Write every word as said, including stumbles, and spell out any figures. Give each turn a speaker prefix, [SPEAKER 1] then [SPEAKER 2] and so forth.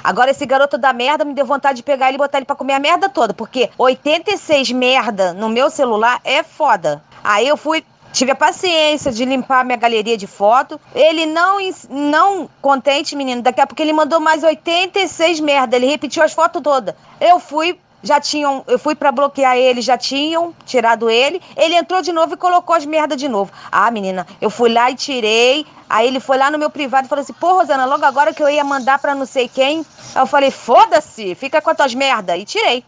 [SPEAKER 1] Agora esse garoto da merda me deu vontade de pegar ele e botar ele pra comer a merda toda, porque oitenta e seis merda no meu celular é foda. Aí eu fui, tive a paciência de limpar minha galeria de foto. Ele não, não contente, menino, daqui a pouco ele mandou mais oitenta e seis merda, ele repetiu as fotos todas. Eu fui, já tinham, eu fui pra bloquear ele, já tinham tirado ele. Ele entrou de novo e colocou as merda de novo. Ah, menina, eu fui lá e tirei. Aí ele foi lá no meu privado e falou assim: pô, Rosana, logo agora que eu ia mandar pra não sei quem. Aí eu falei: foda-se, fica com as tuas merda. E tirei.